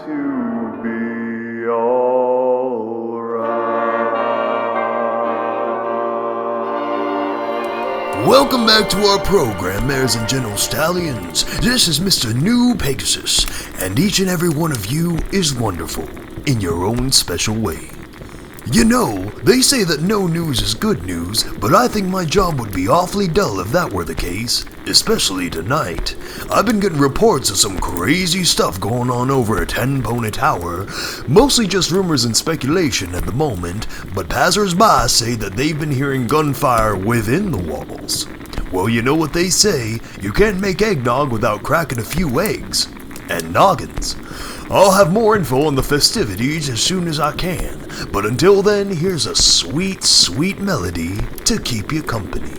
to be alright. Welcome back to our program, Mares and Gentle Stallions. This is Mr. New Pegasus, and each and every one of you is wonderful in your own special way. You know, they say that no news is good news, but I think my job would be awfully dull if that were the case, especially tonight. I've been getting reports of some crazy stuff going on over at Ten Pony Tower, mostly just rumors and speculation at the moment, but passers-by say that they've been hearing gunfire within the walls. Well, you know what they say, you can't make eggnog without cracking a few eggs. And noggins. I'll have more info on the festivities as soon as I can, but until then, here's a sweet, sweet melody to keep you company.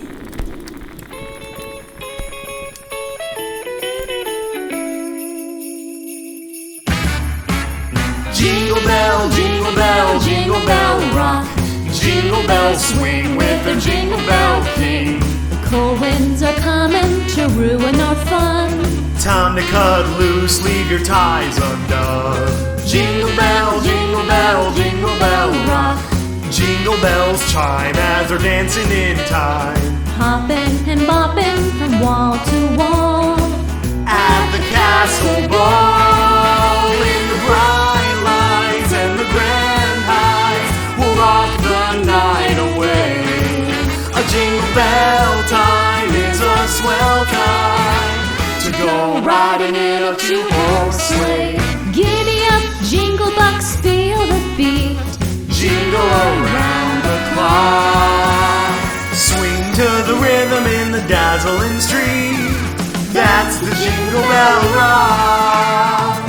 Jingle bell, jingle bell, jingle bell rock. Jingle bells swing with the Jingle Bell King. The cold winds are coming to ruin our fun. Time to cut loose, leave your ties undone. Jingle bell, jingle bell, jingle bell rock. Jingle bells chime as they're dancing in time. Hopping and bopping from wall to wall. At the castle ball, in the bright lights and the grand heights, we'll rock the night away. A jingle bell time is a swell time to go riding in a two-horse sleigh. Giddy up, jingle bucks, feel the beat. Jingle around the clock. Swing to the rhythm in the dazzling street. That's the Jingle Bell Rock.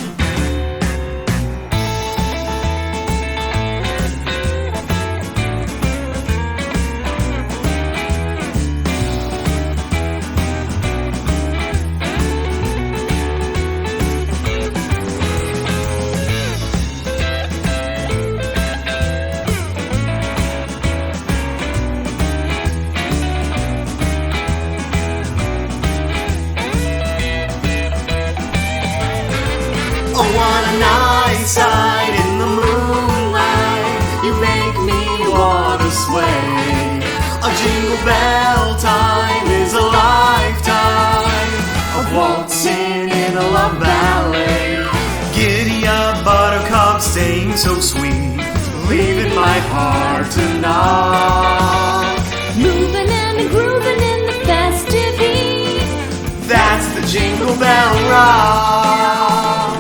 Oh, what a nice sight in the moonlight. You make me wanna sway. A jingle bell time is a lifetime of waltzing in a love ballet. Giddy up, buttercup, staying so sweet, leaving my heart to knock. Moving and grooving in the festive heat. That's the Jingle Bell Rock.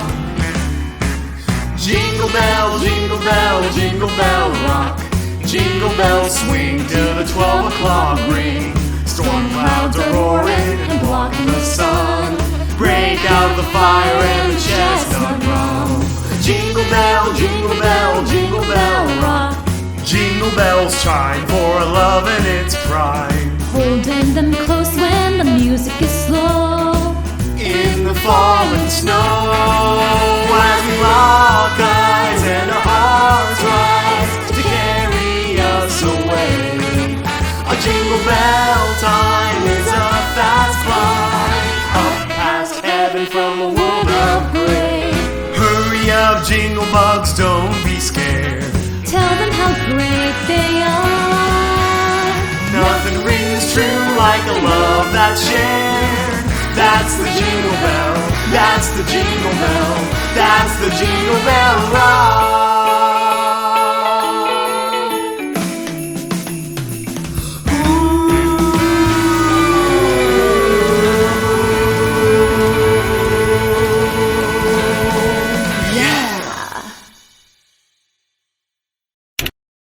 Jingle bell, jingle bell, jingle bell rock. Jingle bells swing till the 12 o'clock ring. Storm clouds are roaring and blocking the sun. Break out the fire and the chestnut rum. Jingle bell, jingle bell, jingle bell rock. Jingle bells chime for love and its pride. Holding them close when the music is slow. In the falling snow, as we lock eyes and our hearts rise to carry us away. A jingle bell time is a fast flight up past heaven from a world of gray. Hurry up, jingle bugs, don't be scared. Tell them how great they are. Nothing rings true like a love that's shared. That's the Jingle Bell, that's the Jingle